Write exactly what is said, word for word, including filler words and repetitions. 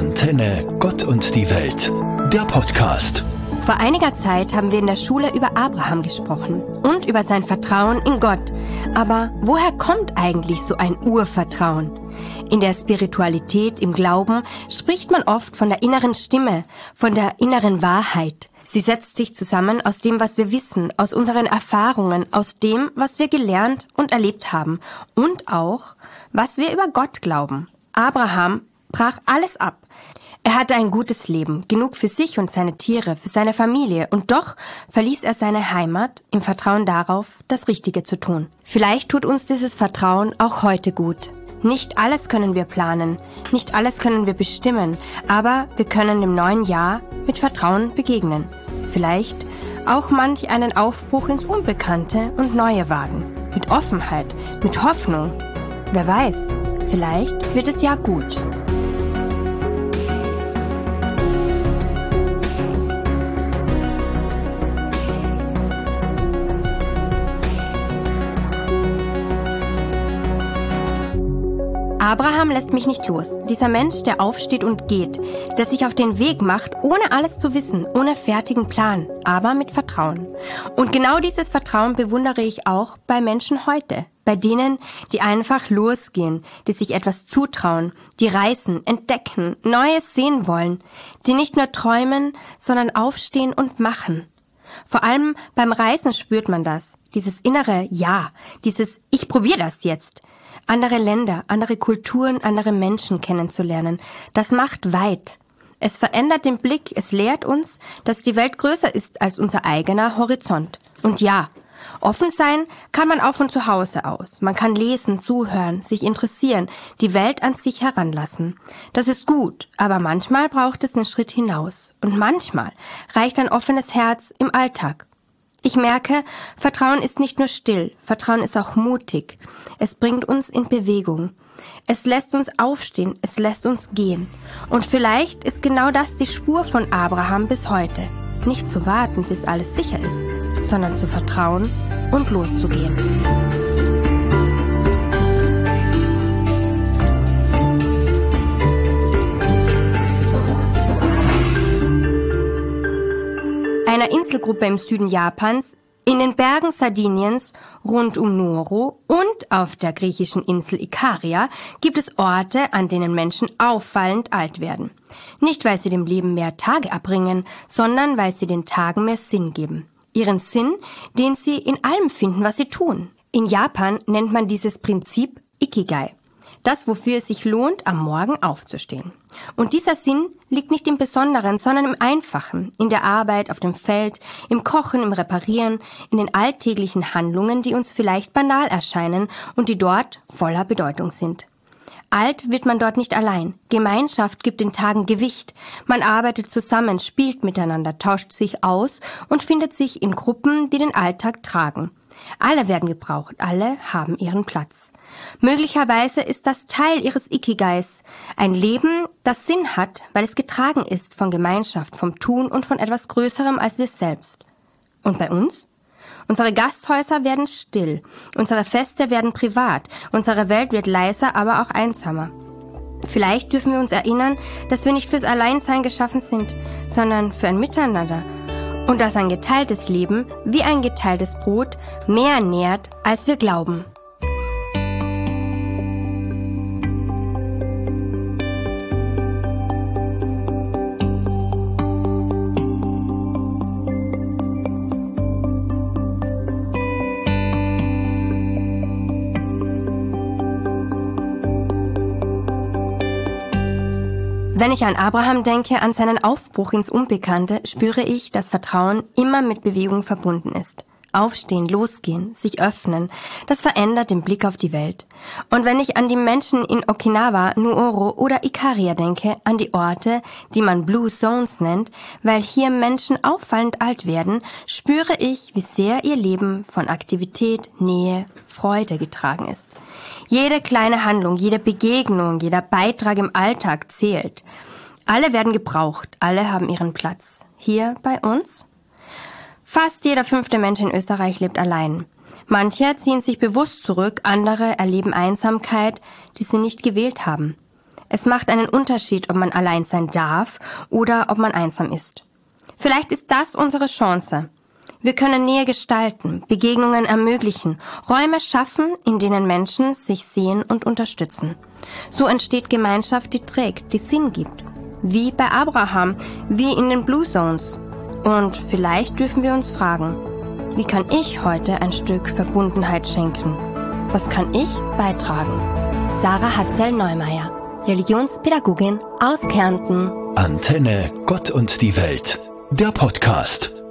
Antenne Gott und die Welt, der Podcast. Vor einiger Zeit haben wir in der Schule über Abraham gesprochen und über sein Vertrauen in Gott. Aber woher kommt eigentlich so ein Urvertrauen? In der Spiritualität, im Glauben, spricht man oft von der inneren Stimme, von der inneren Wahrheit. Sie setzt sich zusammen aus dem, was wir wissen, aus unseren Erfahrungen, aus dem, was wir gelernt und erlebt haben und auch, was wir über Gott glauben. Abraham brach alles ab. Er hatte ein gutes Leben, genug für sich und seine Tiere, für seine Familie, und doch verließ er seine Heimat im Vertrauen darauf, das Richtige zu tun. Vielleicht tut uns dieses Vertrauen auch heute gut. Nicht alles können wir planen, nicht alles können wir bestimmen, aber wir können dem neuen Jahr mit Vertrauen begegnen. Vielleicht auch manch einen Aufbruch ins Unbekannte und Neue wagen. Mit Offenheit, mit Hoffnung. Wer weiß, vielleicht wird es ja gut. Abraham lässt mich nicht los. Dieser Mensch, der aufsteht und geht, der sich auf den Weg macht, ohne alles zu wissen, ohne fertigen Plan, aber mit Vertrauen. Und genau dieses Vertrauen bewundere ich auch bei Menschen heute. Bei denen, die einfach losgehen, die sich etwas zutrauen, die reisen, entdecken, Neues sehen wollen, die nicht nur träumen, sondern aufstehen und machen. Vor allem beim Reisen spürt man das, dieses innere Ja, dieses Ich probiere das jetzt. Andere Länder, andere Kulturen, andere Menschen kennenzulernen, das macht weit. Es verändert den Blick, es lehrt uns, dass die Welt größer ist als unser eigener Horizont. Und ja, offen sein kann man auch von zu Hause aus. Man kann lesen, zuhören, sich interessieren, die Welt an sich heranlassen. Das ist gut, aber manchmal braucht es einen Schritt hinaus. Und manchmal reicht ein offenes Herz im Alltag. Ich merke, Vertrauen ist nicht nur still, Vertrauen ist auch mutig. Es bringt uns in Bewegung. Es lässt uns aufstehen, es lässt uns gehen. Und vielleicht ist genau das die Spur von Abraham bis heute. Nicht zu warten, bis alles sicher ist, sondern zu vertrauen und loszugehen. Einer Inselgruppe im Süden Japans, in den Bergen Sardiniens, rund um Nuoro und auf der griechischen Insel Ikaria gibt es Orte, an denen Menschen auffallend alt werden. Nicht, weil sie dem Leben mehr Tage abbringen, sondern weil sie den Tagen mehr Sinn geben. Ihren Sinn, den sie in allem finden, was sie tun. In Japan nennt man dieses Prinzip Ikigai. Das, wofür es sich lohnt, am Morgen aufzustehen. Und dieser Sinn liegt nicht im Besonderen, sondern im Einfachen, in der Arbeit, auf dem Feld, im Kochen, im Reparieren, in den alltäglichen Handlungen, die uns vielleicht banal erscheinen und die dort voller Bedeutung sind. Alt wird man dort nicht allein. Gemeinschaft gibt den Tagen Gewicht. Man arbeitet zusammen, spielt miteinander, tauscht sich aus und findet sich in Gruppen, die den Alltag tragen. Alle werden gebraucht, alle haben ihren Platz. Möglicherweise ist das Teil ihres Ikigais, ein Leben, das Sinn hat, weil es getragen ist von Gemeinschaft, vom Tun und von etwas Größerem als wir selbst. Und bei uns? Unsere Gasthäuser werden still, unsere Feste werden privat, unsere Welt wird leiser, aber auch einsamer. Vielleicht dürfen wir uns erinnern, dass wir nicht fürs Alleinsein geschaffen sind, sondern für ein Miteinander. Und dass ein geteiltes Leben, wie ein geteiltes Brot, mehr nährt, als wir glauben. Wenn ich an Abraham denke, an seinen Aufbruch ins Unbekannte, spüre ich, dass Vertrauen immer mit Bewegung verbunden ist. Aufstehen, losgehen, sich öffnen, das verändert den Blick auf die Welt. Und wenn ich an die Menschen in Okinawa, Nuoro oder Ikaria denke, an die Orte, die man Blue Zones nennt, weil hier Menschen auffallend alt werden, spüre ich, wie sehr ihr Leben von Aktivität, Nähe, Freude getragen ist. Jede kleine Handlung, jede Begegnung, jeder Beitrag im Alltag zählt. Alle werden gebraucht, alle haben ihren Platz. Hier bei uns? Fast jeder fünfte Mensch in Österreich lebt allein. Manche ziehen sich bewusst zurück, andere erleben Einsamkeit, die sie nicht gewählt haben. Es macht einen Unterschied, ob man allein sein darf oder ob man einsam ist. Vielleicht ist das unsere Chance. Wir können Nähe gestalten, Begegnungen ermöglichen, Räume schaffen, in denen Menschen sich sehen und unterstützen. So entsteht Gemeinschaft, die trägt, die Sinn gibt. Wie bei Abraham, wie in den Blue Zones. Und vielleicht dürfen wir uns fragen, wie kann ich heute ein Stück Verbundenheit schenken? Was kann ich beitragen? Sarah Hatzel-Neumeier, Religionspädagogin aus Kärnten. Antenne Gott und die Welt, der Podcast.